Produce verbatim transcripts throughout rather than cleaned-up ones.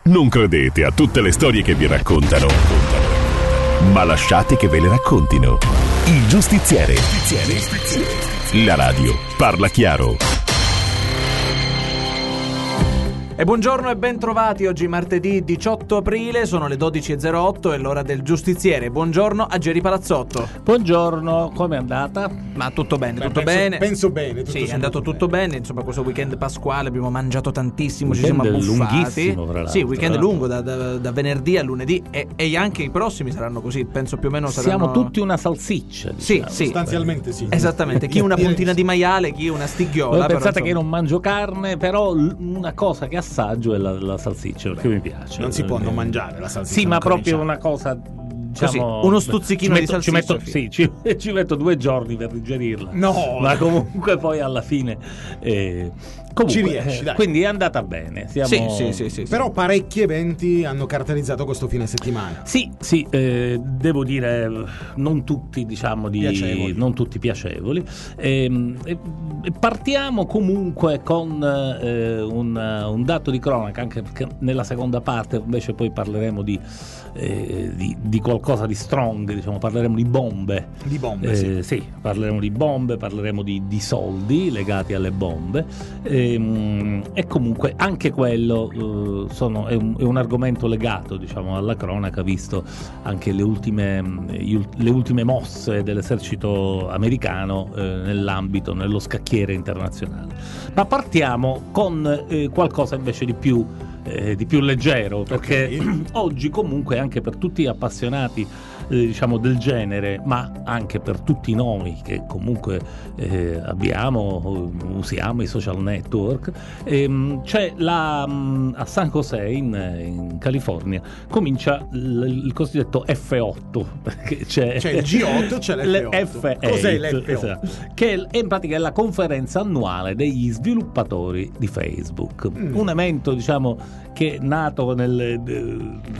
Non credete a tutte le storie che vi raccontano, ma lasciate che ve le raccontino. Il Giustiziere. La radio parla chiaro. E buongiorno e ben trovati. Oggi martedì diciotto aprile, sono le dodici e zero otto e l'ora del Giustiziere. Buongiorno a Geri Palazzotto. Buongiorno, com'è andata? Ma tutto bene, Beh, tutto penso, bene. Penso bene. Tutto sì, è andato tutto bene. bene. Insomma, questo weekend pasquale abbiamo mangiato tantissimo, Weekend ci siamo abbuffati. lunghissimo, fra l'altro. Sì, weekend lungo da, da, da venerdì a lunedì e, e anche i prossimi saranno così. Penso più o meno saranno. Siamo tutti una salsiccia. Diciamo. Sì, sì. Sostanzialmente sì. Esattamente. Chi una puntina di maiale, chi una stighiola. Voi pensate però, che io non mangio carne, però una cosa che assaggio è la, la salsiccia, perché mi piace. Non si può non mangiare la salsiccia. Sì, ma proprio cominciare. una cosa, diciamo, così, uno stuzzichino ci di metto, salsiccia. Ci metto, sì, ci, ci metto due giorni per digerirla. No! Ma comunque poi alla fine eh, comunque, ci riesci, eh, dai. quindi è andata bene. Siamo... Sì, sì, sì, sì, sì. Però parecchi eventi hanno caratterizzato questo fine settimana. Sì, sì, eh, devo dire non tutti, diciamo, di, Piacevoli. non tutti piacevoli. E, e, e partiamo comunque con eh, un, un dato di cronaca, anche perché nella seconda parte invece poi parleremo di, eh, di, di qualcosa di strong, diciamo, parleremo di bombe. Di bombe, Eh, sì. sì, parleremo di bombe, parleremo di, di soldi legati alle bombe. E, e comunque anche quello eh, sono, è, un, è un argomento legato, diciamo, alla cronaca, visto anche le ultime, le ultime mosse dell'esercito americano eh, nell'ambito, nello scacchiere internazionale. Ma partiamo con eh, qualcosa invece di più Eh, di più leggero, perché Okay. oggi comunque anche per tutti gli appassionati eh, diciamo del genere, ma anche per tutti noi che comunque eh, abbiamo, usiamo i social network, ehm, c'è la mh, a San José in, in California comincia il, il cosiddetto F otto, perché c'è, C'è il G otto, c'è l'F otto. F otto. Cos'è l'F otto? Esatto. Che è in pratica è la conferenza annuale degli sviluppatori di Facebook, Mm. un evento, diciamo, che è nato nel, eh,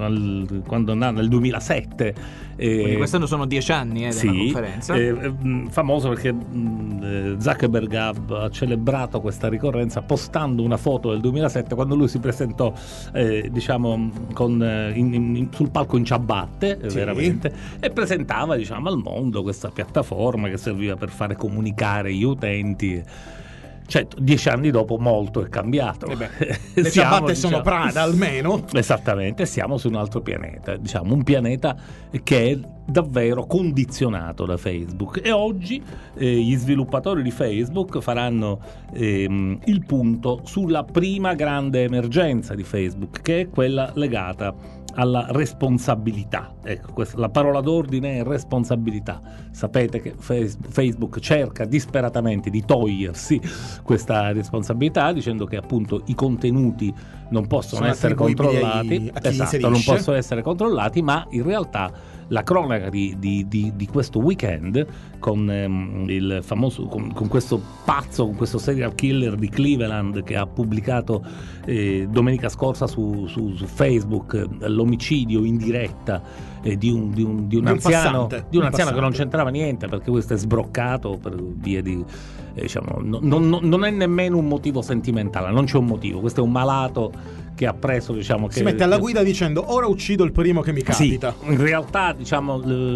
nel quando na- nel duemilasette. Quindi eh, quest'anno sono dieci anni eh, della sì, conferenza. eh, eh, famoso perché mh, eh, Zuckerberg ha, ha celebrato questa ricorrenza postando una foto del duemilasette quando lui si presentò eh, diciamo con, eh, in, in, sul palco in ciabatte, eh, Sì. veramente, e presentava, diciamo, al mondo questa piattaforma che serviva per fare comunicare gli utenti. Certo, dieci anni dopo molto è cambiato. Eh beh, le Siamo, ciabatte sono diciamo, Prada almeno. Esattamente, siamo su un altro pianeta, diciamo un pianeta che è davvero condizionato da Facebook, e oggi eh, gli sviluppatori di Facebook faranno ehm, il punto sulla prima grande emergenza di Facebook, che è quella legata alla responsabilità. Ecco, questa, la parola d'ordine è responsabilità. Sapete che Facebook cerca disperatamente di togliersi questa responsabilità, dicendo che appunto i contenuti non possono Sono essere attribuibili controllati, ai- a chi esatto, inserisce. non possono essere controllati, ma in realtà la cronaca di, di, di, di questo weekend con ehm, il famoso con, con questo pazzo, con questo serial killer di Cleveland che ha pubblicato eh, domenica scorsa su, su, su Facebook eh, l'omicidio in diretta eh, di un, di un, di un Di un anziano, passante, di un un anziano che non passante. c'entrava niente, perché questo è sbroccato per via di eh, diciamo, no, non, non, non è nemmeno un motivo sentimentale, non c'è un motivo, questo è un malato che ha preso, diciamo, che Si mette alla guida dicendo ora uccido il primo che mi capita. sì, in realtà, diciamo,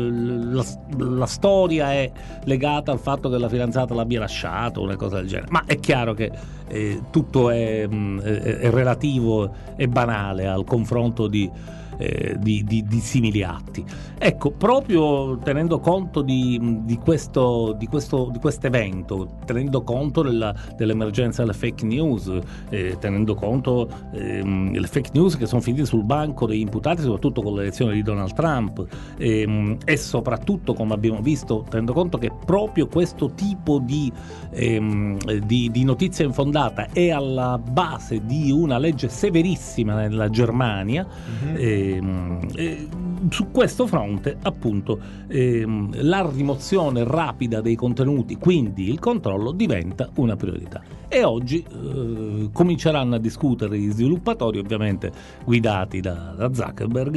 l- la, la storia è legata al fatto che la fidanzata l'abbia lasciato, una cosa del genere, ma è chiaro che eh, tutto è, mh, è, è relativo e banale al confronto di Eh, di, di, di simili atti. Ecco, proprio tenendo conto di, di questo di questo di questo evento, tenendo conto della, dell'emergenza delle fake news, eh, tenendo conto ehm, delle fake news che sono finite sul banco degli imputati, soprattutto con l'elezione di Donald Trump, ehm, e soprattutto, come abbiamo visto, tenendo conto che proprio questo tipo di, ehm, di, di notizia infondata è alla base di una legge severissima nella Germania. Mhm. eh, Ehm, eh, su questo fronte, appunto, ehm, la rimozione rapida dei contenuti, quindi il controllo, diventa una priorità. e oggi eh, cominceranno a discutere gli sviluppatori, ovviamente guidati da, da Zuckerberg,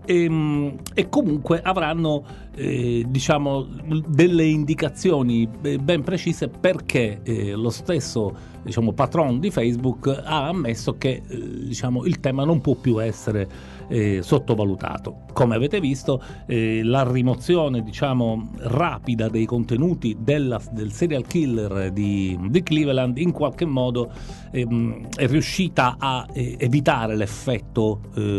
e, e comunque avranno eh, diciamo delle indicazioni ben precise, perché eh, lo stesso diciamo patron di Facebook ha ammesso che eh, diciamo il tema non può più essere Eh, sottovalutato. Come avete visto, eh, la rimozione diciamo rapida dei contenuti della, del serial killer di, di Cleveland in qualche modo ehm, è riuscita a eh, evitare l'effetto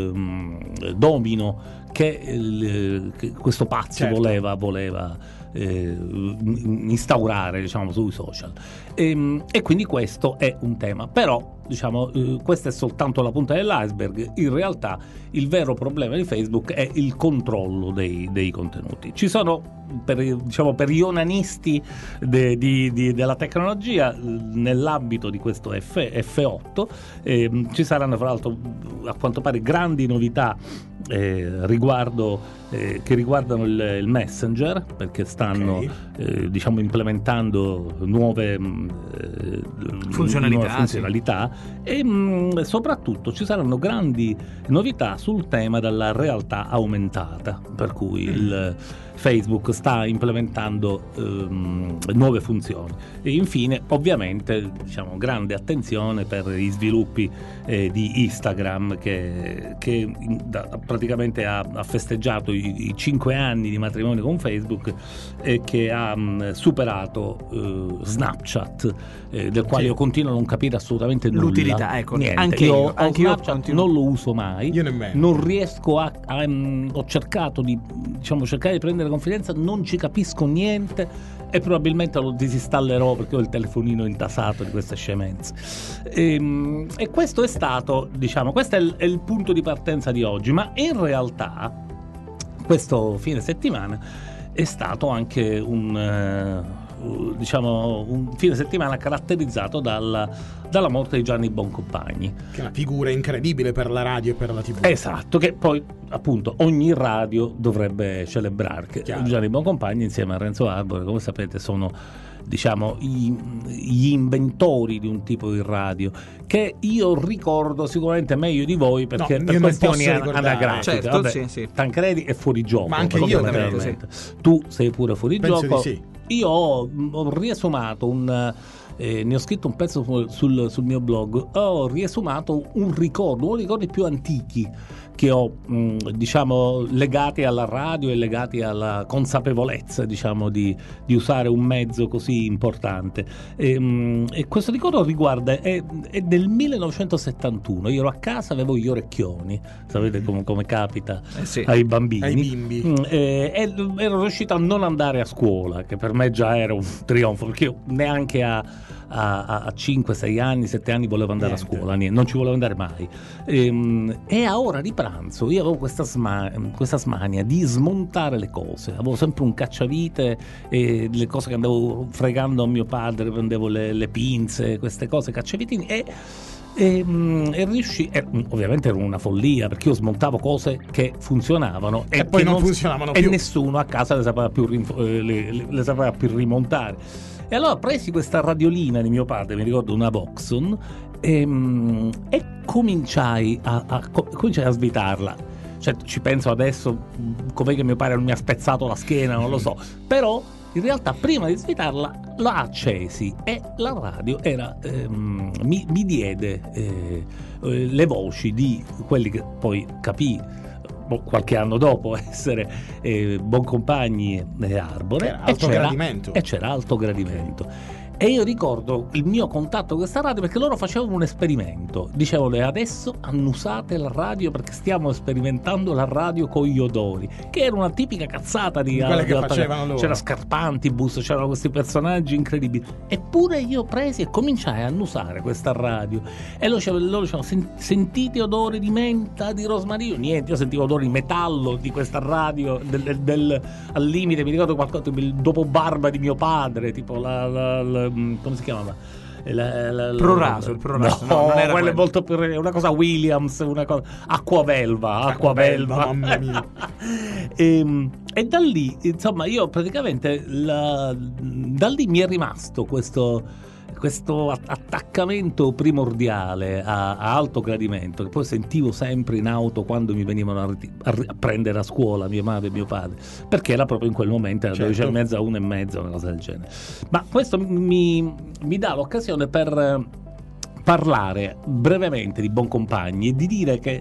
ehm, domino che, il, che questo pazzo certo. voleva voleva eh, instaurare diciamo sui social, e, e quindi questo è un tema. Però diciamo eh, questa è soltanto la punta dell'iceberg. In realtà il vero problema di Facebook è il controllo dei, dei contenuti. Ci sono per, diciamo, per gli onanisti de, di, di, della tecnologia, nell'ambito di questo F otto eh, ci saranno fra l'altro a quanto pare grandi novità eh, riguardo eh, che riguardano il, il Messenger, perché stanno okay. eh, diciamo implementando nuove eh, funzionalità, nuove funzionalità sì. E mh, soprattutto ci saranno grandi novità sul tema della realtà aumentata, per cui mm. il Facebook sta implementando ehm, nuove funzioni. E infine, ovviamente, diciamo, grande attenzione per gli sviluppi eh, di Instagram, che, che da, praticamente ha, ha festeggiato i, i cinque anni di matrimonio con Facebook e che ha mh, superato eh, Snapchat, eh, del quale sì. io continuo a non capire assolutamente nulla. L'utilità, ecco, niente. anche io, io, anche Snapchat io non lo uso mai. Io nemmeno. Non riesco a, a um, ho cercato di diciamo cercare di prendere confidenza, non ci capisco niente e probabilmente lo disinstallerò perché ho il telefonino intasato di queste scemenze. E, e questo è stato, diciamo, questo è il, è il punto di partenza di oggi, ma in realtà questo fine settimana è stato anche un uh, diciamo un fine settimana caratterizzato dalla, dalla morte di Gianni Boncompagni, che è una figura incredibile per la radio e per la tivù. Esatto, che poi appunto ogni radio dovrebbe celebrare. Chiaro. Gianni Boncompagni insieme a Renzo Arbore, come sapete, sono diciamo i, gli inventori di un tipo di radio che io ricordo sicuramente meglio di voi, perché no, per questioni an- anagrafiche. Certo, Vabbè, sì, sì. Tancredi è fuori gioco, ma anche io sì. Tu sei pure fuori Penso gioco. di sì. Io ho, ho riesumato un eh, ne ho scritto un pezzo sul, sul mio blog. Ho riesumato un ricordo, uno dei ricordi più antichi che ho mh, diciamo legati alla radio e legati alla consapevolezza diciamo di, di usare un mezzo così importante, e, mh, e questo ricordo riguarda è, è del millenovecentosettantuno. Io ero a casa, avevo gli orecchioni, sapete come, come capita eh sì. ai bambini, ai bimbi mh, e, e ero riuscito a non andare a scuola, che per me già era un trionfo, perché io neanche a A, a cinque sei anni, sette anni volevo andare niente. a scuola, niente, non ci volevo andare mai. E, e a ora di pranzo io avevo questa, sma, questa smania di smontare le cose. Avevo sempre un cacciavite e le cose che andavo fregando a mio padre, prendevo le, le pinze, queste cose, cacciavitini, e E, e riuscì, e, ovviamente era una follia, perché io smontavo cose che funzionavano e, e poi non, non funzionavano e più, e nessuno a casa le sapeva più, le, le, le sapeva più rimontare. E allora presi questa radiolina di mio padre, mi ricordo una Voxon, e, e cominciai a, a, cominciai a svitarla. Cioè, ci penso adesso, com'è che mio padre non mi ha spezzato la schiena, non lo so, però in realtà prima di svitarla la accesi e la radio era ehm, mi, mi diede eh, le voci di quelli che poi capì qualche anno dopo essere eh, Boncompagni e Arbore, era alto e c'era, gradimento e c'era alto gradimento. E io ricordo il mio contatto con questa radio perché loro facevano un esperimento, dicevano: adesso annusate la radio perché stiamo sperimentando la radio con gli odori, che era una tipica cazzata di, di quelle di che facevano loro. C'era Scarpantibus, c'erano questi personaggi incredibili, eppure io presi e cominciai a annusare questa radio e loro dicevano: sentite odore di menta, di rosmarino? Niente, io sentivo odore di metallo di questa radio, del, del, del, al limite mi ricordo qualcosa, il dopo barba di mio padre, tipo la, la, la come si chiamava? La, la, la, Proraso, il Proraso. No, no, non era quello è quello. molto più, una cosa Williams, una cosa Acquavelva, Acquavelva. Mamma mia. e, e da lì, insomma, io praticamente la, da lì mi è rimasto questo questo attaccamento primordiale a, a alto gradimento, che poi sentivo sempre in auto quando mi venivano a, a, a prendere a scuola mia madre e mio padre, perché era proprio in quel momento, era certo. dodici e mezza, una e mezza, una cosa del genere. Ma questo mi, mi dà l'occasione per parlare brevemente di Boncompagni e di dire che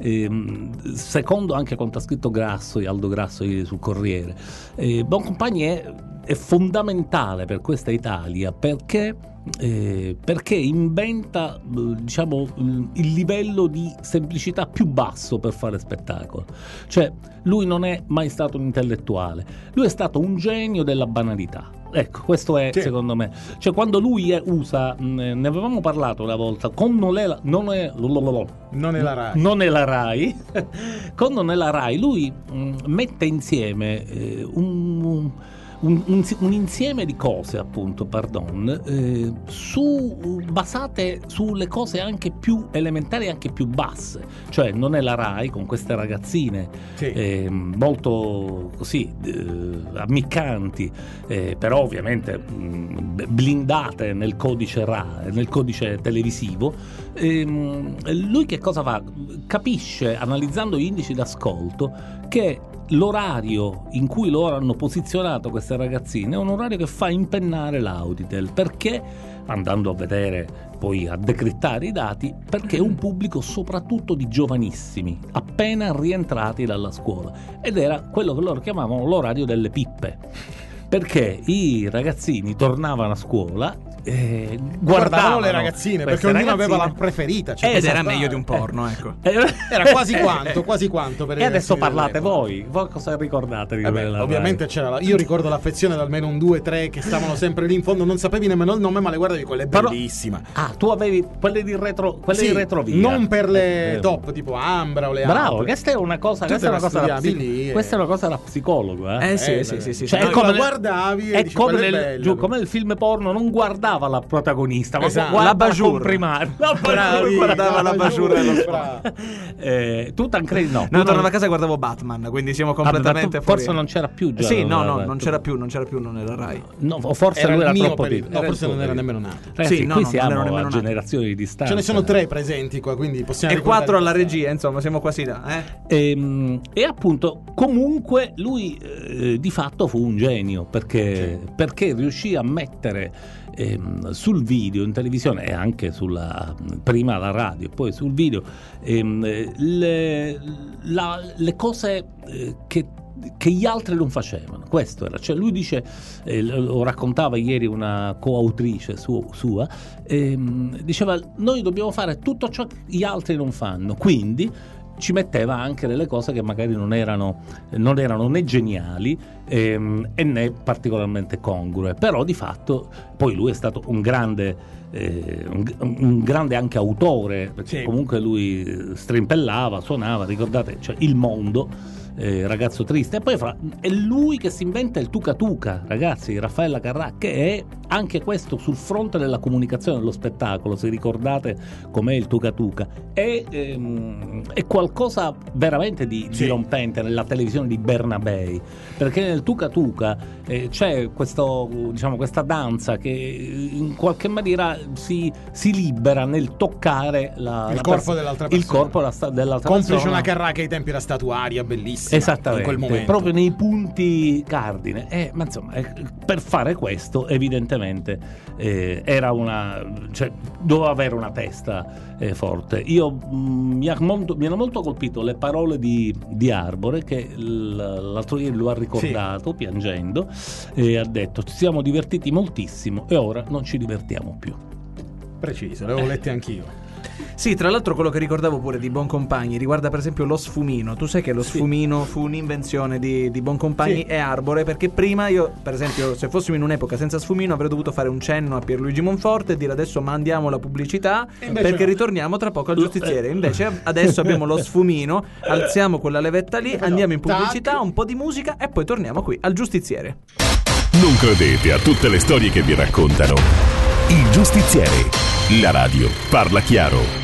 ehm, secondo anche quanto ha scritto Grasso, Aldo Grasso sul Corriere, eh, Boncompagni è, è fondamentale per questa Italia perché Eh, perché inventa diciamo il livello di semplicità più basso per fare spettacolo. Cioè lui non è mai stato un intellettuale, lui è stato un genio della banalità. Ecco, questo è sì. secondo me, cioè quando lui è, usa, ne avevamo parlato una volta, con non è la, non è, non è la Rai, non è la Rai con non è la Rai lui mh, mette insieme eh, un Un, un, un insieme di cose, appunto, pardon, eh, su, basate sulle cose anche più elementari e anche più basse. Cioè non è la Rai con queste ragazzine sì. eh, molto così eh, ammiccanti, eh, però ovviamente mh, blindate nel codice Rai, nel codice televisivo. Eh, lui che cosa fa? Capisce, analizzando gli indici d'ascolto, che l'orario in cui loro hanno posizionato queste ragazzine è un orario che fa impennare l'Auditel, perché, andando a vedere poi a decrittare i dati, perché è un pubblico soprattutto di giovanissimi appena rientrati dalla scuola, ed era quello che loro chiamavano l'orario delle pippe, perché i ragazzini tornavano a scuola Eh, guardavano, guardavano le ragazzine, perché ognuno ragazzine. aveva la preferita, cioè ed era meglio di un porno, ecco. Era quasi quanto, quasi quanto per e adesso parlate voi, voi cosa ricordate di Vabbè, ovviamente c'era la, io ricordo l'affezione da almeno un due tre che stavano sempre lì in fondo, non sapevi nemmeno il nome, ma le guardavi, quella è bellissima. Però, ah, tu avevi quelle di retro, quelle sì, di retrovia, non per le eh, top tipo Ambra o le bravo, altre. questa è una cosa, questa è una cosa da psi- questa è una cosa da psicologo, eh, eh sì, eh, sì, sì, sì, cioè, sì. è come la guardavi e è dici, come è nel, bella, giù, come nel film porno non guardava la protagonista, ma esatto. guarda la Bajur, comprimaria, la Bravi, guardava la Bajur dello sport. eh, tu Tancredi no, no, tornavo a casa e guardavo Batman, quindi siamo completamente ah, fuori. Forse non c'era più già, sì, no, no, era, non c'era più, non c'era più, non era Rai. No, o forse era lui era mio troppo periodo. piccolo. No, forse non era nemmeno nato. Ragazzi, sì, no, qui no, siamo non a generazioni di distanza. Ce ne sono tre presenti qua, quindi possiamo e quattro alla regia, insomma, siamo quasi là, eh? E, e appunto, comunque lui eh, di fatto fu un genio, perché, sì. perché riuscì a mettere ehm, sul video, in televisione e anche sulla prima la radio, poi sul video ehm, le, la, le cose eh, che che gli altri non facevano. Questo era, cioè lui dice, eh, lo raccontava ieri una coautrice su, sua, ehm, diceva noi dobbiamo fare tutto ciò che gli altri non fanno, quindi ci metteva anche delle cose che magari non erano, non erano né geniali ehm, e né particolarmente congrue, però di fatto poi lui è stato un grande eh, un, un grande anche autore, perché sì. comunque lui strimpellava, suonava, ricordate, cioè Il Mondo, Eh, ragazzo triste, e poi fra, è lui che si inventa il Tuca Tuca, ragazzi, Raffaella Carrà, che è anche questo sul fronte della comunicazione dello spettacolo, se ricordate com'è il Tuca Tuca, è, ehm, è qualcosa veramente di sì. dirompente nella televisione di Bernabei, perché nel Tuca Tuca eh, c'è questo, diciamo, questa danza che in qualche maniera si, si libera nel toccare la, il la corpo pers- dell'altra persona, il corpo della, dell'altra complice persona. una Carrà che ai tempi era statuaria, bellissima. Esattamente, in quel momento. proprio nei punti cardine. Eh, ma insomma, eh, per fare questo, evidentemente, eh, era una, cioè, doveva avere una testa eh, forte. Io mh, mi, ha molto, mi hanno molto colpito le parole di, di Arbore, che l, l'altro ieri lo ha ricordato, sì. piangendo, e ha detto: ci siamo divertiti moltissimo e ora non ci divertiamo più. Preciso, le avevo lette anch'io. Sì, tra l'altro quello che ricordavo pure di Boncompagni riguarda per esempio lo sfumino. Tu sai che lo sì. sfumino fu un'invenzione di, di Boncompagni sì. e Arbore, perché prima io, per esempio, se fossimo in un'epoca senza sfumino avrei dovuto fare un cenno a Pierluigi Monforte e dire adesso mandiamo la pubblicità perché no. ritorniamo tra poco al giustiziere. Invece adesso abbiamo lo sfumino, alziamo quella levetta lì, andiamo in pubblicità, un po' di musica e poi torniamo qui al giustiziere. Non credete a tutte le storie che vi raccontano. Il giustiziere, la radio parla chiaro.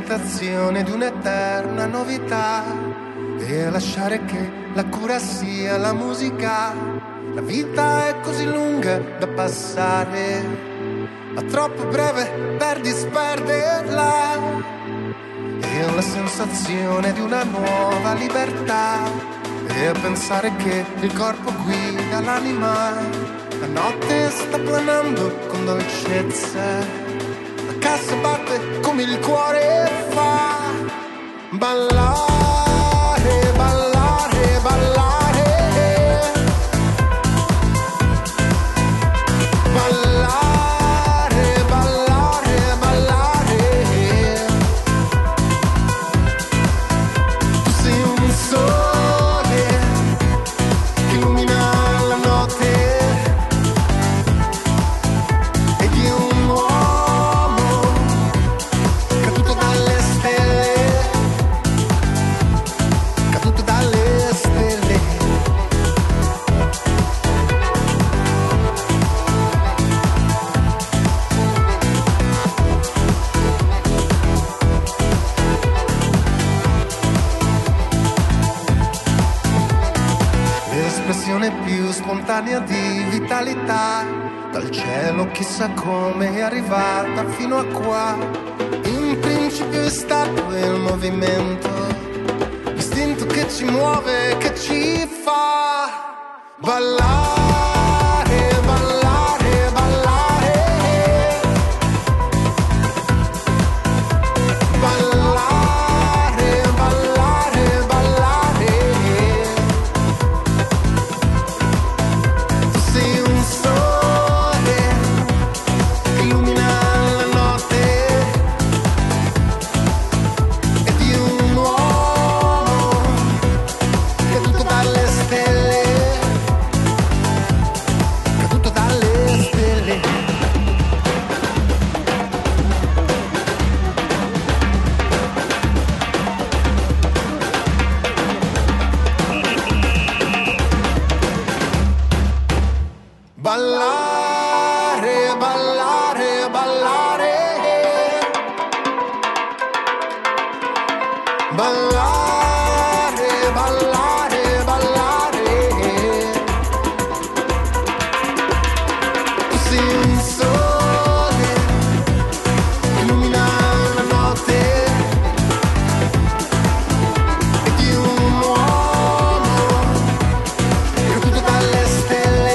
tentazione di un'eterna novità e lasciare che la cura sia la musica. La vita è così lunga da passare, ma troppo breve per disperderla. E ho la sensazione di una nuova libertà e a pensare che il corpo guida l'anima. La notte sta planando con dolcezza, la cassa batte come il cuore fa. Ballare, ballare, ballare. Ballare, ballare, ballare. Tu sei un sole che illumina la notte ed io un uomo caduto dalle stelle, caduto dalle stelle. L'espressione più spontanea di vitalità, dal cielo chissà come è arrivata fino a qua. In principio è stato il movimento, l'istinto che ci muove, che ci fa ballare, ballare, ballare. Ballare, ballare, ballare. Tu sei un sole che illumina la notte ed io un uomo caduto dalle stelle, caduto dalle stelle. Ballare, ballare, ballare. Ballare, ballare, ballare. Tu sei un sole che illumina la notte ed io un uomo caduto dalle stelle.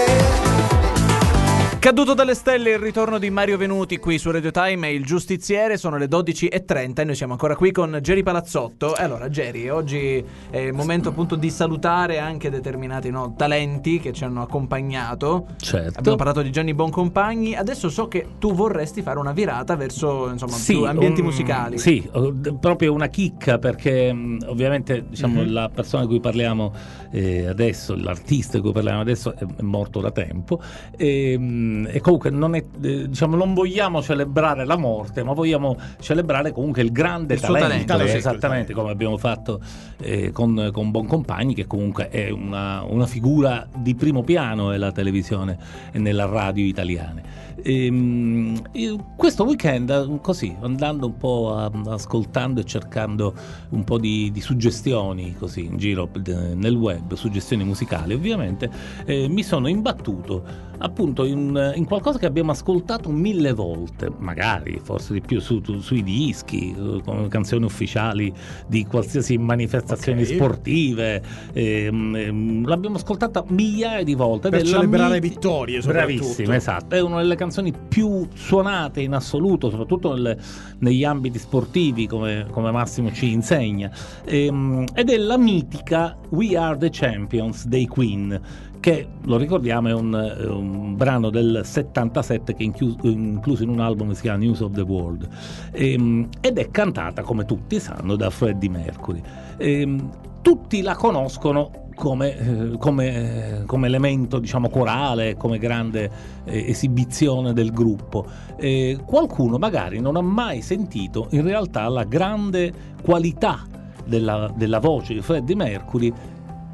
Caduto dalle stelle, il ritorno di Mario Venuti qui su Radio Time e il giustiziere. Sono le dodici e trenta e noi siamo ancora qui con Geri Palazzotto. E allora Geri, oggi è il momento appunto di salutare anche determinati no, talenti che ci hanno accompagnato. Certo. Abbiamo parlato di Gianni Boncompagni, adesso so che tu vorresti fare una virata verso insomma Sì, più ambienti un- musicali. Sì, oh, d- proprio una chicca perché mh, ovviamente diciamo Mhm. la persona di cui parliamo eh, adesso, l'artista di cui parliamo adesso è, è morto da tempo e, mh, e comunque non è eh, diciamo non vogliamo celebrare la morte, ma vogliamo celebrare comunque il grande Il suo talento, talento, eh, sì. esattamente come abbiamo fatto eh, con, con Boncompagni, che comunque è una, una figura di primo piano nella televisione e nella radio italiane. Ehm, io- questo weekend così andando un po' a- ascoltando e cercando un po' di, di suggestioni così in giro eh, nel web, suggestioni musicali ovviamente, eh, mi sono imbattuto appunto in, in qualcosa che abbiamo ascoltato mille volte, magari forse di più su, su- sui dischi, eh, come canzoni ufficiali di qualsiasi manifestazioni Ok. sportive, ehm, ehm, l'abbiamo ascoltata migliaia di volte ed Per è la celebrare miti- vittorie, soprattutto. Bravissima, esatto, è una delle canzoni più suonate in assoluto, soprattutto nelle- negli ambiti sportivi, come, come Massimo ci insegna. Ehm, ed è la mitica We Are the Champions dei Queen, che lo ricordiamo è un, eh, un brano del settantasette che è inchius- incluso in un album che si chiama News of the World. Ehm, ed è cantata, come tutti sanno, da Freddie Mercury. Ehm, tutti la conoscono come, eh, come, eh, come elemento diciamo corale, come grande eh, esibizione del gruppo. Eh, qualcuno magari non ha mai sentito in realtà la grande qualità della, della voce di Freddie Mercury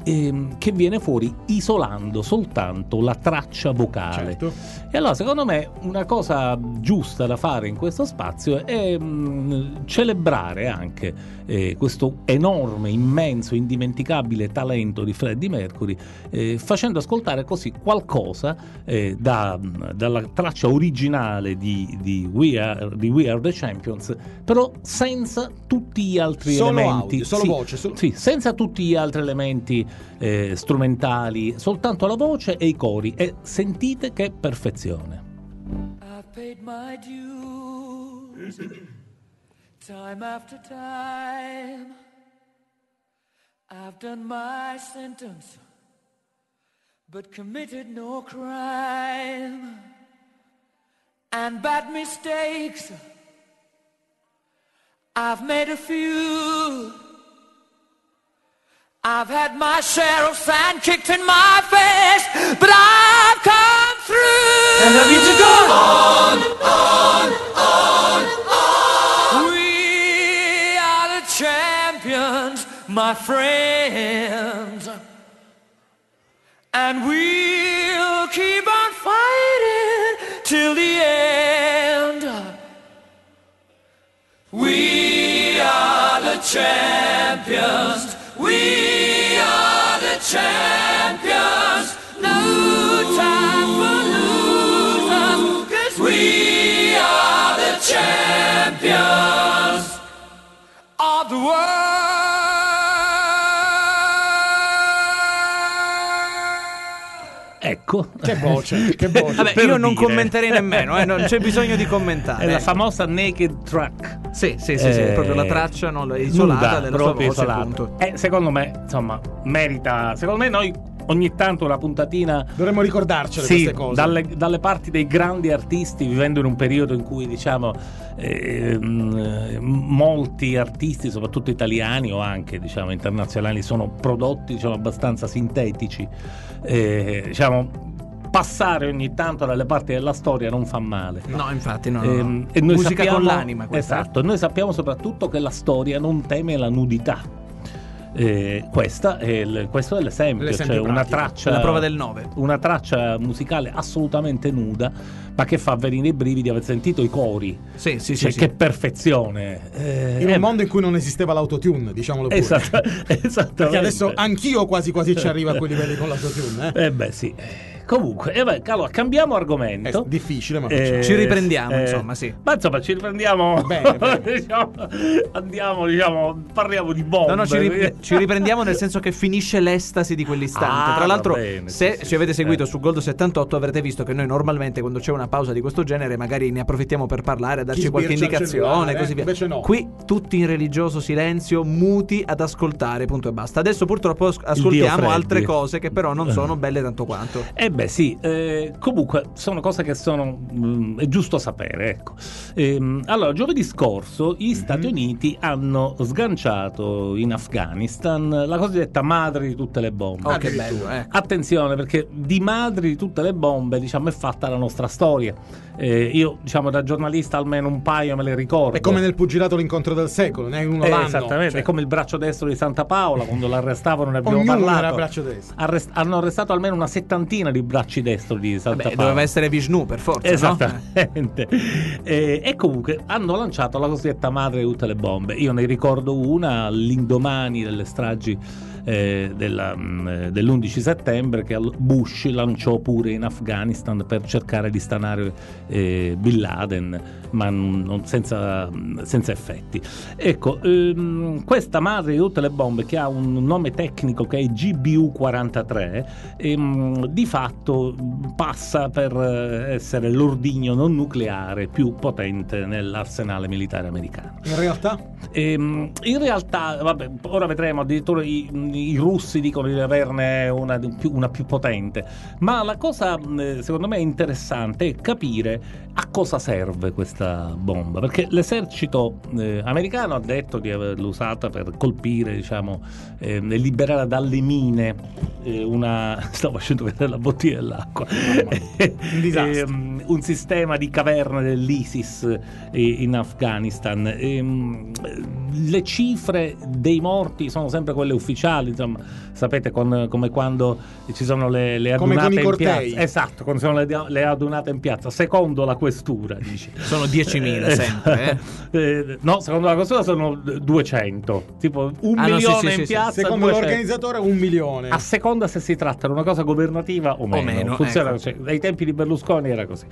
ehm, che viene fuori isolando soltanto la traccia vocale. Certo. E allora secondo me una cosa giusta da fare in questo spazio è mh, celebrare anche eh, questo enorme, immenso, indimenticabile talento di Freddie Mercury, eh, facendo ascoltare così qualcosa eh, da, dalla traccia originale di, di, We Are, di We Are the Champions, però senza tutti gli altri solo elementi. Audio, solo sì, voce. Solo... Sì, senza tutti gli altri elementi eh, strumentali, soltanto la voce e i cori. E sentite che perfezione. I've paid my dues time after time. I've done my sentence, but committed no crime. And bad mistakes, I've made a few. I've had my share of sand kicked in my face, but I've come through. And I need to go on, on, on, on. We are the champions, my friends, and we'll keep on fighting till the end. We are the champions. We are the champions. No time for losers, 'cause we are the champions of the world. Ecco, che voce, che voce. Vabbè, Per io non dire. commenterei nemmeno, eh, non c'è bisogno di commentare. è la ecco. famosa naked track. Sì, sì, sì, sì, Eh, proprio la traccia non, isolata nuda, della sua proprio voce, isolata. appunto. E secondo me, insomma, merita. Secondo me noi ogni tanto una puntatina. Dovremmo ricordarcele Sì, queste cose. dalle, dalle parti dei grandi artisti, vivendo in un periodo in cui diciamo ehm, molti artisti, soprattutto italiani o anche diciamo internazionali, sono prodotti diciamo abbastanza sintetici. Eh, diciamo passare ogni tanto dalle parti della storia non fa male. No, infatti, no, no, no. Ehm, e noi Musica sappiamo, con l'anima, questa. esatto, noi sappiamo soprattutto che la storia non teme la nudità. Eh, questa è il, questo è l'esempio, L'esempio cioè una pratico. traccia, La prova del nove. una traccia musicale assolutamente nuda, ma che fa venire i brividi. Avete sentito i cori? Sì, sì, Cioè, sì, che sì. perfezione! Eh, In eh, un mondo in cui non esisteva l'autotune, diciamolo pure. esatto, esattamente. Perché adesso anch'io quasi quasi ci arrivo a quei livelli con l'autotune, eh? Eh beh sì. Comunque, eh beh, allora, cambiamo argomento. È difficile, ma Eh, facciamo. Ci riprendiamo, insomma, sì. Ma insomma, ci riprendiamo. Bene, bene. diciamo, andiamo, diciamo, parliamo di bombe. No, no, ci, ri- ci riprendiamo nel senso che finisce l'estasi di quell'istante. Ah, Tra l'altro, va bene, se sì, sì, ci avete sì. seguito Eh. su Gold settantotto avrete visto che noi normalmente quando c'è una pausa di questo genere magari ne approfittiamo per parlare, a darci Chi qualche sbircia il indicazione, cellulare, così eh? via. Invece no. Qui tutti in religioso silenzio, muti ad ascoltare, punto e basta. Adesso purtroppo as- ascoltiamo Freddy. altre cose che però non sono belle tanto quanto. Eh beh sì, eh, comunque sono cose che sono mh, è giusto sapere, ecco. Ehm, allora, giovedì scorso gli Stati Uniti hanno sganciato in Afghanistan la cosiddetta madre di tutte le bombe. Oh, che bello, eh. Attenzione, perché di madri di tutte le bombe, diciamo, è fatta la nostra storia. Eh, io, diciamo, da giornalista almeno un paio me le ricordo. È come nel pugilato l'incontro del secolo, ne hai uno Eh, l'anno. esattamente, cioè. è come il braccio destro di Santa Paola, quando l'arrestavano ne abbiamo Ognuno parlato. era braccio destro. Arrest- hanno arrestato almeno una settantina di bracci destro di Santa Vabbè, Paola. doveva essere Vishnu per forza, no? Esattamente. Eh, e comunque hanno lanciato la cosiddetta madre di tutte le bombe. Io ne ricordo una all'indomani delle stragi eh, della, mh, dell'undici settembre, che Bush lanciò pure in Afghanistan per cercare di stanare eh, Bin Laden, ma non, senza, senza effetti. Ecco, ehm, questa madre di tutte le bombe, che ha un nome tecnico che è G B U quarantatré, ehm, di fatto passa per essere l'ordigno non nucleare più potente nell'arsenale militare americano. In realtà? Ehm, in realtà, vabbè, ora vedremo, addirittura i, i russi dicono di averne una, di più, una più potente, ma la cosa eh, secondo me interessante è capire a cosa serve questa bomba? Perché l'esercito eh, americano ha detto di averla usata per colpire, diciamo, eh, e liberare dalle mine eh, una... stavo facendo vedere la bottiglia dell'acqua. Un disastro. eh, un sistema di caverne dell'ISIS eh, in Afghanistan. Eh, le cifre dei morti sono sempre quelle ufficiali, insomma, sapete, con, come quando ci sono le, le Come adunate con i in cortei. piazza. Esatto, quando sono le, le adunate in piazza, secondo la questura, dice. Sono diecimila sempre, eh? Eh, no, secondo la questura sono duecento, tipo un Ah, no, milione sì, sì, in sì, piazza, Secondo duecento. l'organizzatore un milione. A seconda se si tratta di una cosa governativa o meno, meno, funziona ecco. così. Dai tempi di Berlusconi era così.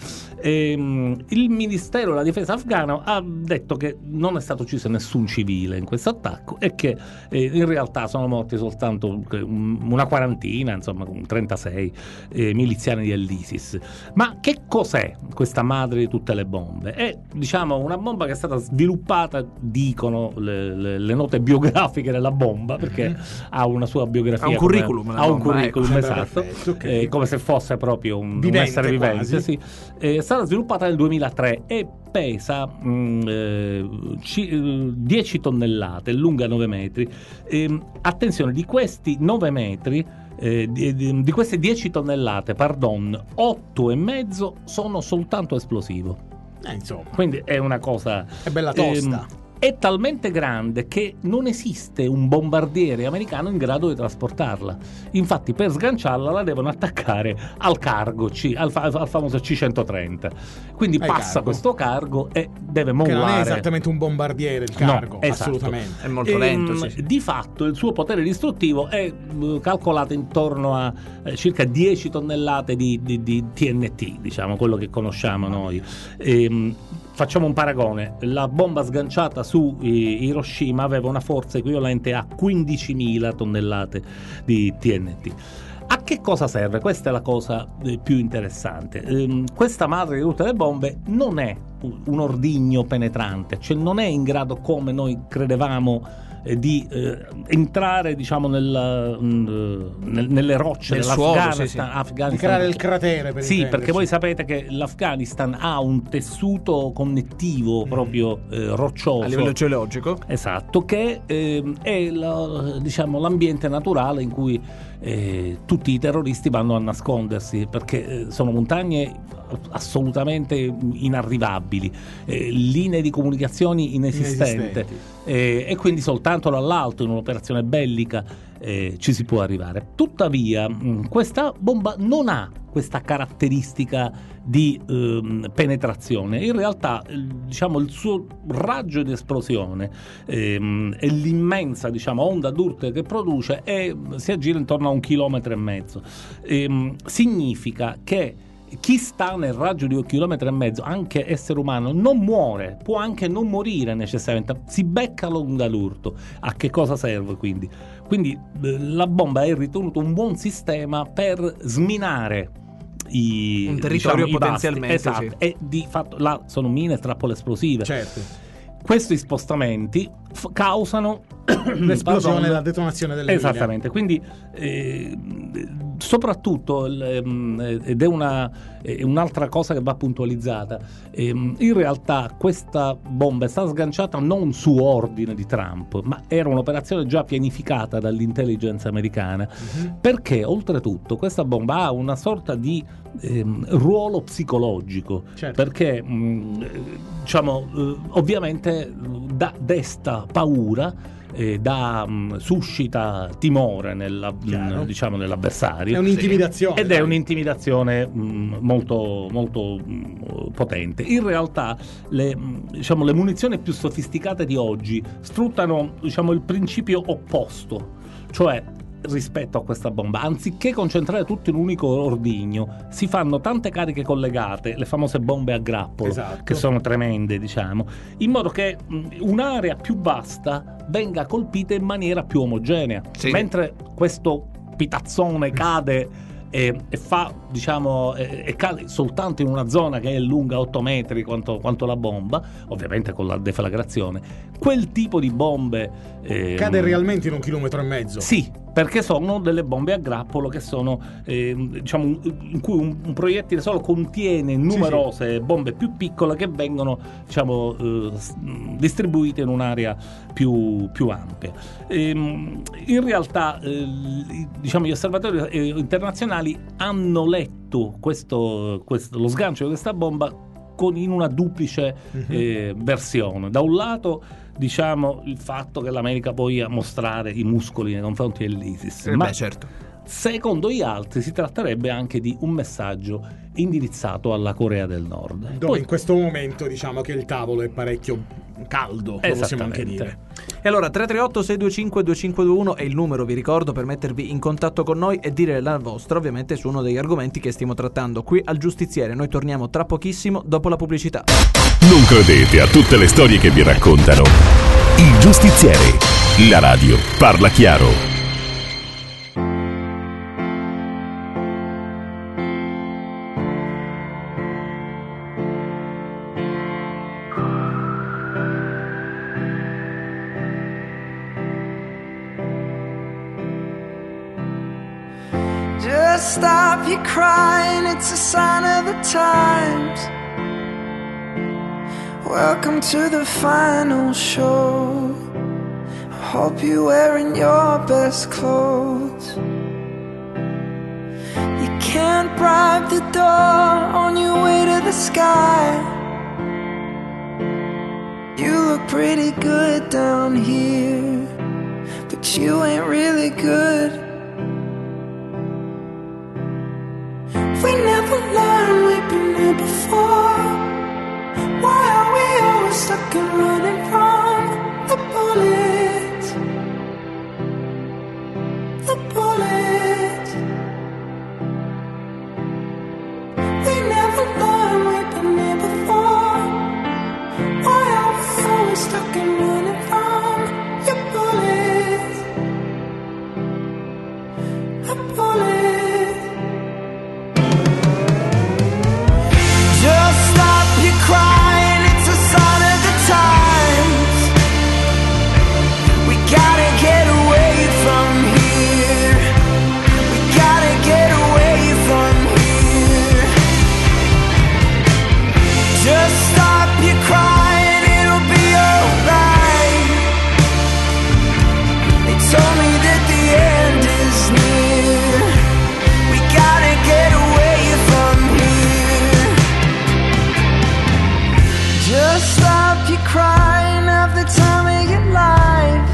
Ehm, il Ministero della Difesa afghano ha detto che non è stato ucciso nessun civile in questo attacco e che eh, in realtà sono morti soltanto un- una quarantina, insomma trentasei eh, miliziani dell'ISIS. Ma che cos'è questa madre di tutte le bombe? È, diciamo, una bomba che è stata sviluppata, dicono le, le- le note biografiche della bomba, perché ha una sua biografia, Ha un come- curriculum, la ha un bomba, curriculum, ecco, sembra esatto, perfetto, ok. eh, come se fosse proprio un, un Vivente essere vivente, quasi. sì. È stata sviluppata nel duemilatré e pesa mh, eh, ci- eh, dieci tonnellate, è lunga nove metri. Ehm, attenzione, di questi nove metri, eh, di, di- di queste dieci tonnellate, pardon, otto e mezzo sono soltanto esplosivo. Eh, insomma, Quindi è una cosa... è bella tosta. ehm, è talmente grande che non esiste un bombardiere americano in grado di trasportarla. Infatti, per sganciarla la devono attaccare al cargo, C- al, fa- al famoso C centotrenta. Quindi Ai passa cargo. questo cargo e deve che molare. non è esattamente un bombardiere il No, cargo, esatto. assolutamente. È molto lento, Ehm, sì, sì. Di fatto il suo potere distruttivo è eh, calcolato intorno a eh, circa dieci tonnellate di, di- di T N T, diciamo, quello che conosciamo noi. Ehm, facciamo un paragone: la bomba sganciata su eh, Hiroshima aveva una forza equivalente a quindicimila tonnellate di T N T. A che cosa serve? Questa è la cosa eh, più interessante. Ehm, questa madre di tutte le bombe non è un un ordigno penetrante, cioè non è in grado, come noi credevamo, eh, di eh, entrare, diciamo, nel, mm, nel- nelle rocce Nel suolo, dell'Afghanistan. sì, sì. Afghanistan. Di creare il cratere, per Sì, intenderci. perché voi sapete che l'Afghanistan ha un tessuto connettivo proprio eh, roccioso. A livello geologico. Esatto, che ehm, è la- diciamo, l'ambiente naturale in cui eh, tutti i terroristi vanno a nascondersi, perché eh, sono montagne assolutamente inarrivabili, eh, linee di comunicazioni inesistenti, Inesistenti. eh, e quindi soltanto dall'alto in un'operazione bellica eh, ci si può arrivare. Tuttavia mh, questa bomba non ha questa caratteristica di ehm, penetrazione. In realtà eh, diciamo il suo raggio di esplosione ehm, e l'immensa, diciamo, onda d'urte che produce è, si aggira intorno a un chilometro e mezzo. Ehm, significa che chi sta nel raggio di un chilometro e mezzo, anche essere umano, non muore, può anche non morire necessariamente, si becca l'onda d'urto. A che cosa serve quindi? Quindi eh, la bomba è ritenuto un buon sistema per sminare i, Un territorio diciamo, i potenzialmente, basti. Esatto. sì. E di fatto là sono mine e trappole esplosive. Certo. Questi spostamenti f- causano L'esplosione e pardon, la detonazione delle mine. esattamente, quindi eh, soprattutto il, ehm, ed è una è un'altra cosa che va puntualizzata, ehm, in realtà questa bomba è stata sganciata non su ordine di Trump, ma era un'operazione già pianificata dall'intelligence americana, Mhm. perché oltretutto questa bomba ha una sorta di ehm, ruolo psicologico, Certo. perché mh, eh, diciamo eh, ovviamente da, desta paura, eh, da mh, suscita timore nella, Chiaro. mh, diciamo, nell'avversario, È un'intimidazione. ed è dai. un'intimidazione mh, molto, molto mh, potente. In realtà le, mh, diciamo, le munizioni più sofisticate di oggi sfruttano, diciamo, il principio opposto, cioè rispetto a questa bomba, anziché concentrare tutto in un unico ordigno, si fanno tante cariche collegate, le famose bombe a grappolo, Esatto. che sono tremende, diciamo, in modo che mh, un'area più vasta venga colpita in maniera più omogenea, Sì. mentre questo pitazzone cade e, e fa, diciamo, e, e cade soltanto in una zona che è lunga otto metri quanto, quanto la bomba, ovviamente con la deflagrazione. Quel tipo di bombe eh, Cade realmente in un chilometro e mezzo. sì, perché sono delle bombe a grappolo che sono eh, diciamo in cui un, un proiettile solo contiene numerose sì, sì. bombe più piccole che vengono diciamo eh, distribuite in un'area più, più ampia. Ehm, in realtà eh, diciamo gli osservatori eh, internazionali hanno letto questo, questo, lo sgancio di questa bomba con, in una duplice uh-huh. eh, versione. Da un lato diciamo il fatto che l'America voglia mostrare i muscoli nei confronti dell'ISIS, eh ma beh, certo. secondo gli altri si tratterebbe anche di un messaggio indirizzato alla Corea del Nord, dove Poi, in questo momento diciamo che il tavolo è parecchio caldo, lo possiamo anche dire. E allora tre tre otto sei due cinque due cinque due uno è il numero, vi ricordo, per mettervi in contatto con noi e dire la vostra ovviamente su uno degli argomenti che stiamo trattando qui al Giustiziere. Noi torniamo tra pochissimo dopo la pubblicità. Non credete a tutte le storie che vi raccontano. Il Giustiziere, la radio parla chiaro. Just stop your crying, it's a sign of the times. Welcome to the final show. I hope you're wearing your best clothes. You can't bribe the door on your way to the sky. You look pretty good down here, but you ain't really good. We never learned, we've been here before. Why are we always stuck and running from the bullets? The bullets. We never learned, we've been here before. Why are we always stuck and running from your bullets? The bullets. Crying, it's a sign of the times. We gotta get away from here. We gotta get away from here. Just stop your crying, it'll be alright. They told me that the end is near. We gotta get away from here. Just stop your crying, have the time of your life.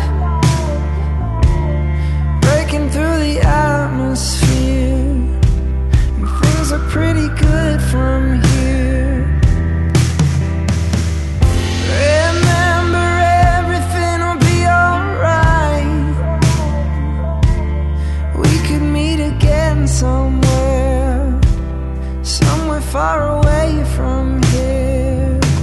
Breaking through the atmosphere, and things are pretty good from here. Remember, everything will be alright. We could meet again somewhere, somewhere far away from here.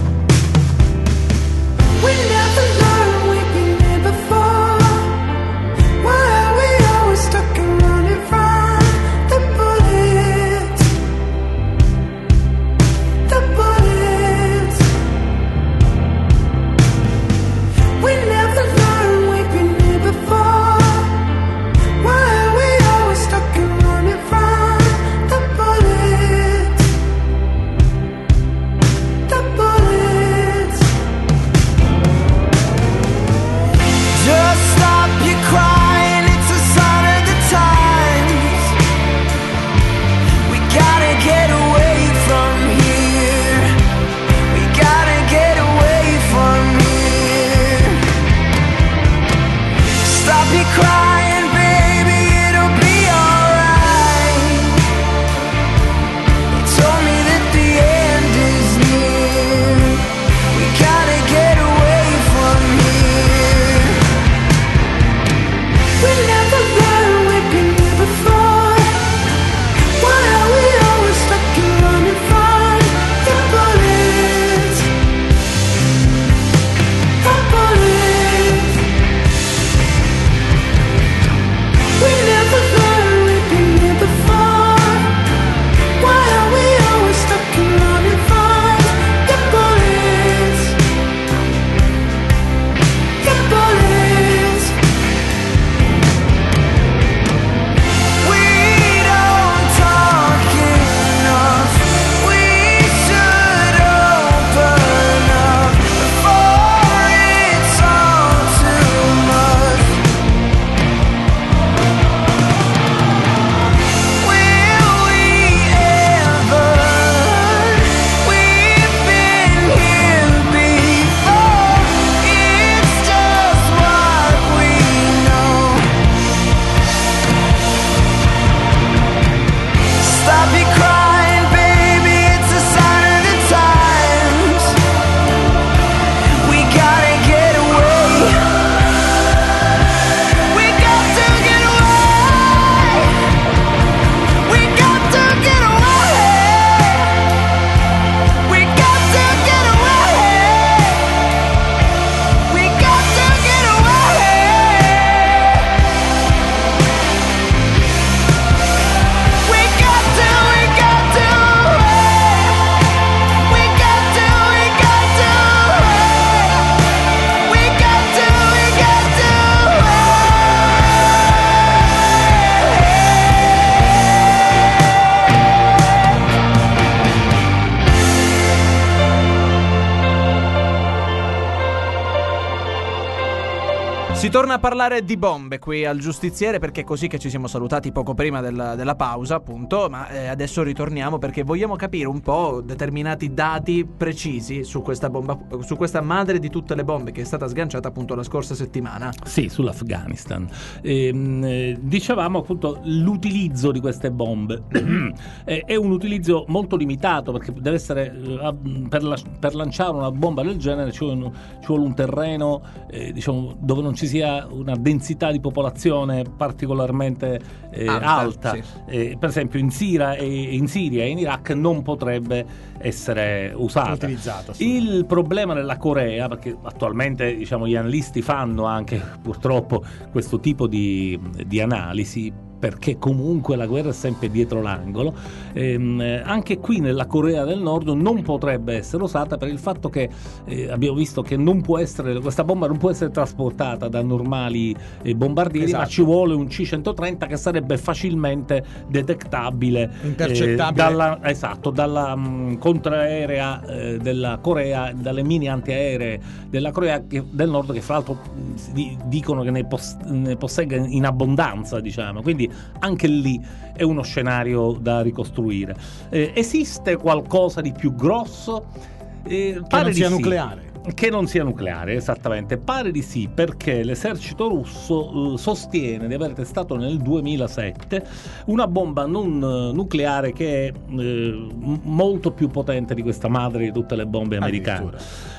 We never learned, we've been here before. Why are we always stuck and running from the bullets? The bullets. We never learned, we've been here before. Why are we always stuck and running from the bullets? The bullets. Just stop your crying, it's a sign of the times. We gotta get away from here. We gotta get away from here. Stop your crying, baby, it'll be alright. They told me that the end is near. We gotta get away from here. We never learned, we've been here before. Why are we always stuck and running from the bullets? The bullets. Si torna a parlare di bombe qui al Giustiziere, perché è così che ci siamo salutati poco prima della, della pausa, appunto, ma eh, adesso ritorniamo perché vogliamo capire un po' determinati dati precisi su questa bomba, su questa madre di tutte le bombe che è stata sganciata appunto la scorsa settimana. Sì, sull'Afghanistan. Ehm, eh, dicevamo appunto l'utilizzo di queste bombe è, è un utilizzo molto limitato, perché deve essere eh, per, la, per lanciare una bomba del genere ci vuole, ci vuole un terreno eh, diciamo dove non ci sia una densità di popolazione particolarmente eh, alta, alta. Sì. Eh, per esempio in Siria, e, in Siria e in Iraq non potrebbe essere usata. Utilizzato, sì. Il problema della Corea, perché attualmente diciamo gli analisti fanno anche purtroppo questo tipo di, di analisi, perché comunque la guerra è sempre dietro l'angolo, ehm, anche qui nella Corea del Nord non potrebbe essere usata per il fatto che eh, abbiamo visto che non può essere, questa bomba non può essere trasportata da normali eh, bombardieri, esatto. ma ci vuole un C centotrenta che sarebbe facilmente detectabile, intercettabile, eh, dalla, esatto, dalla mh, contraerea eh, della Corea, dalle mine antiaeree della Corea che, del Nord, che fra l'altro mh, dicono che ne, pos- ne possegga in abbondanza, diciamo, quindi anche lì è uno scenario da ricostruire. Eh, esiste qualcosa di più grosso? Eh, che non sia sì. nucleare. Che non sia nucleare, esattamente. Pare di sì, perché l'esercito russo eh, sostiene di aver testato nel duemilasette una bomba non eh, nucleare che è eh, molto più potente di questa madre di tutte le bombe americane.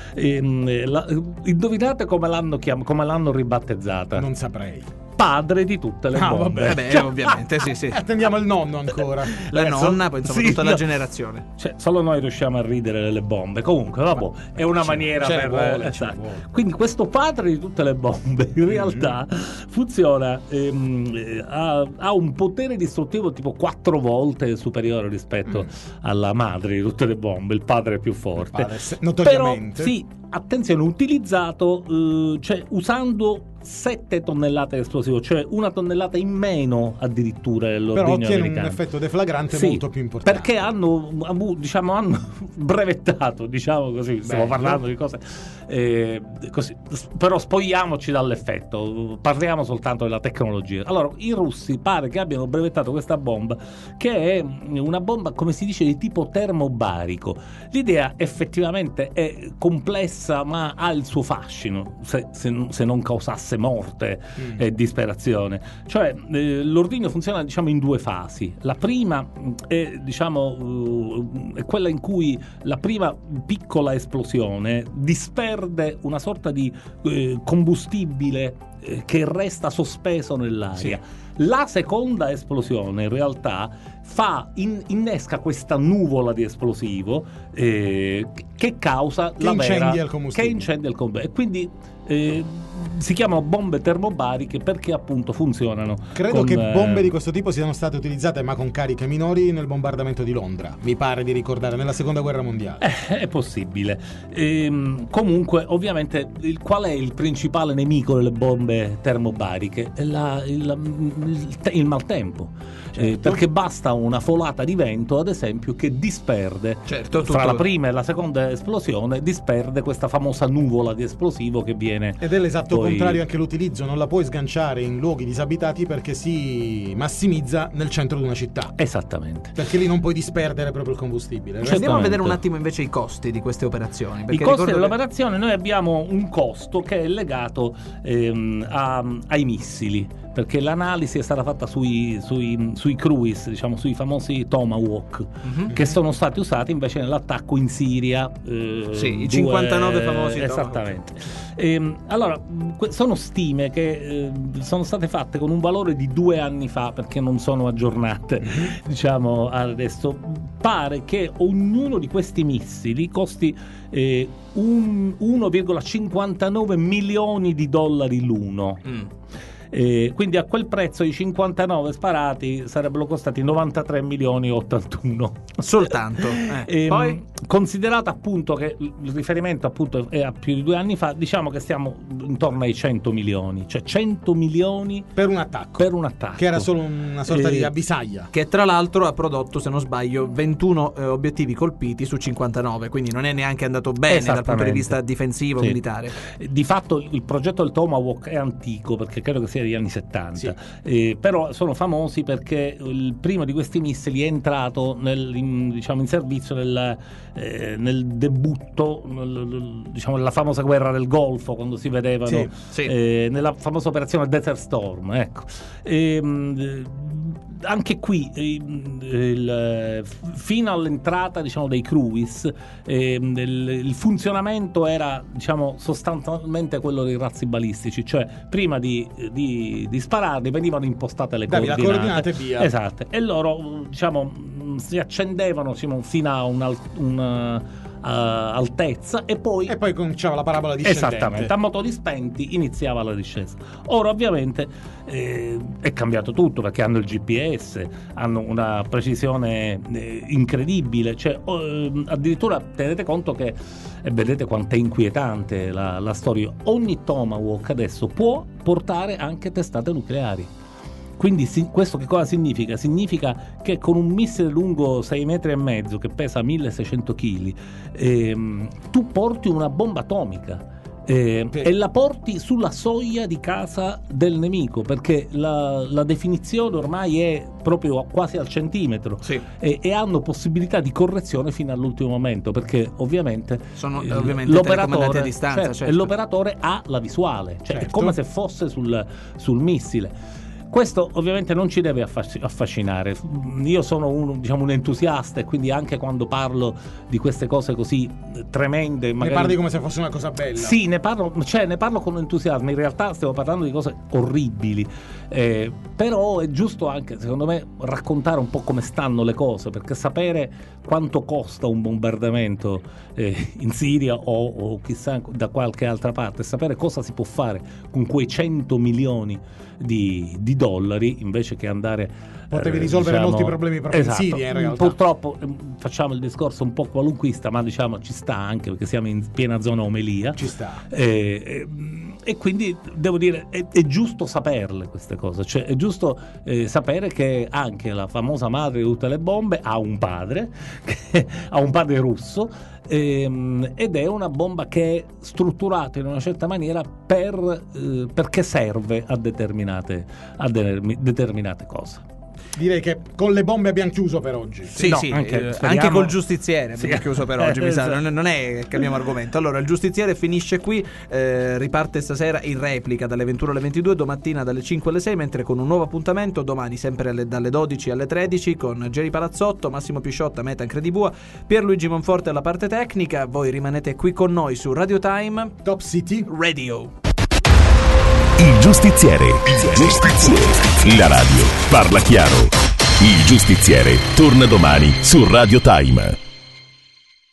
E, la, indovinate come l'hanno, chiam- come l'hanno ribattezzata? Non saprei. Padre di tutte le ah, bombe. Vabbè, cioè, ovviamente, sì, sì. Attendiamo il nonno ancora. La Adesso, nonna, poi insomma sì, tutta la no. generazione. Cioè, solo noi riusciamo a ridere delle bombe. Comunque, vabbè, è una ce- maniera ce per vuole, esatto. ce vuole. Quindi questo padre di tutte le bombe in realtà mm-hmm. funziona ehm, ha, ha un potere distruttivo tipo quattro volte superiore rispetto mm. alla madre di tutte le bombe. Il padre è più forte. Il padre, notoriamente. Però sì, attenzione, utilizzato eh, cioè usando sette tonnellate di esplosivo, cioè una tonnellata in meno addirittura dell'ordigno però ottiene americano. un effetto deflagrante sì, molto più importante, perché hanno diciamo hanno brevettato, diciamo così, stiamo Bello. parlando di cose eh, così, però spogliamoci dall'effetto, parliamo soltanto della tecnologia. Allora, i russi pare che abbiano brevettato questa bomba, che è una bomba, come si dice, di tipo termobarico. L'idea effettivamente è complessa, ma ha il suo fascino, se, se, se non causasse morte mm. e disperazione. Cioè eh, l'ordigno funziona diciamo in due fasi. La prima è diciamo uh, è quella in cui la prima piccola esplosione disperde una sorta di eh, combustibile eh, che resta sospeso nell'aria. Sì. La seconda esplosione in realtà fa in, innesca questa nuvola di esplosivo eh, che causa che la incendia vera, il combustibile. Che incendia il combustibile. E quindi eh, si chiamano bombe termobariche perché appunto funzionano. Credo con, che bombe eh, di questo tipo siano state utilizzate, ma con cariche minori, nel bombardamento di Londra, mi pare di ricordare, nella seconda guerra mondiale. Eh, è possibile. Ehm, comunque, ovviamente, il, qual è il principale nemico delle bombe termobariche? È la, il, il, il maltempo. Certo. Eh, perché basta una folata di vento, ad esempio, che disperde, certo, fra tutto... la prima e la seconda esplosione, disperde questa famosa nuvola di esplosivo che viene. Ed è l'esatto poi... contrario anche l'utilizzo, non la puoi sganciare in luoghi disabitati perché si massimizza nel centro di una città. Esattamente. Perché lì non puoi disperdere proprio il combustibile. Cioè, Andiamo a vedere un attimo invece i costi di queste operazioni. I costi che... dell'operazione, noi abbiamo un costo che è legato ehm, a, ai missili, perché l'analisi è stata fatta sui, sui, sui cruise, diciamo sui famosi Tomahawk, mm-hmm. che sono stati usati invece nell'attacco in Siria. Eh, sì, i due, cinquantanove famosi esattamente. Ehm, allora, sono stime che eh, sono state fatte con un valore di due anni fa, perché non sono aggiornate, mm-hmm. diciamo adesso. Pare che ognuno di questi missili costi eh, un, uno virgola cinquantanove milioni di dollari l'uno. Mm. Eh, quindi a quel prezzo i cinquantanove sparati sarebbero costati novantatré milioni e ottantuno soltanto. Eh. E, Poi considerato appunto che il riferimento appunto è a più di due anni fa, diciamo che stiamo intorno ai cento milioni, cioè cento milioni per un attacco, per un attacco che era solo una sorta Eh, di avvisaglia. che tra l'altro ha prodotto, se non sbaglio, ventuno eh, obiettivi colpiti su cinquantanove, quindi non è neanche andato bene dal punto di Esattamente. vista difensivo, Sì. militare. Di fatto il progetto del Tomahawk è antico, perché credo che sia degli anni settanta, Sì. eh, però sono famosi perché il primo di questi missili è entrato nel, in, diciamo, in servizio nel, eh, nel debutto, nel, diciamo, nella famosa guerra del Golfo, quando si vedevano Sì, sì. eh, nella famosa operazione Desert Storm, ecco. E, anche qui eh, il, fino all'entrata, diciamo, dei cruise eh, il, il funzionamento era, diciamo, sostanzialmente quello dei razzi balistici, cioè prima di, di, di spararli venivano impostate le Davi la coordinate, coordinata e via. esatto, e loro, diciamo, si accendevano, diciamo, fino a un, un Uh, altezza e poi E poi cominciava la parabola discendente. esattamente, a motori spenti iniziava la discesa. Ora ovviamente eh, è cambiato tutto, perché hanno il G P S, hanno una precisione eh, incredibile, cioè, eh, addirittura tenete conto che, e vedete quanto è inquietante la, la storia, ogni Tomahawk adesso può portare anche testate nucleari. Quindi si, questo che cosa significa? Significa che con un missile lungo sei metri e mezzo che pesa milleseicento chili ehm, tu porti una bomba atomica. Eh, Sì. E la porti sulla soglia di casa del nemico, perché la, la definizione ormai è proprio quasi al centimetro. Sì. e, e hanno possibilità di correzione fino all'ultimo momento, perché ovviamente Sono eh, ovviamente telecomandati a distanza, certo, certo. e l'operatore ha la visuale, cioè Certo. è come se fosse sul, sul missile. Questo ovviamente non ci deve affasc- affascinare. Io sono un, diciamo, un entusiasta, e quindi anche quando parlo di queste cose così tremende, Ne magari parli come se fosse una cosa bella. sì, ne parlo, cioè ne parlo con entusiasmo. In realtà stiamo parlando di cose orribili, eh, però è giusto anche, secondo me, raccontare un po' come stanno le cose, perché sapere quanto costa un bombardamento eh, in Siria o, o chissà da qualche altra parte, sapere cosa si può fare con quei cento milioni di, di dollari, invece che andare Potevi eh, risolvere diciamo, molti problemi proprio esatto. in Siria, in realtà. Purtroppo eh, facciamo il discorso un po' qualunquista, ma diciamo ci sta anche perché siamo in piena zona omelia. Ci sta. E, e, e quindi devo dire è, è giusto saperle queste cose, cioè è giusto eh, sapere che anche la famosa madre di tutte le bombe ha un padre che ha un padre russo, ehm, ed è una bomba che è strutturata in una certa maniera per, eh, perché serve a determinate, a de- determinate cose. Direi che con le bombe abbiamo chiuso per oggi. Sì, No, sì, anche- anche, speriamo- anche col giustiziere abbiamo Sì. chiuso per oggi, mi sa. Esatto. non, non è che cambiamo argomento. Allora, il giustiziere finisce qui, eh, riparte stasera in replica dalle ventuno alle ventidue, domattina dalle cinque alle sei, mentre con un nuovo appuntamento domani sempre alle- dalle dodici alle tredici con Geri Palazzotto, Massimo Pisciotta, Meta Incredibua, Pierluigi Monforte alla parte tecnica. Voi rimanete qui con noi su Radio Time Top City Radio. Il giustiziere. Il giustiziere. La radio parla chiaro. Il giustiziere torna domani su Radio Time.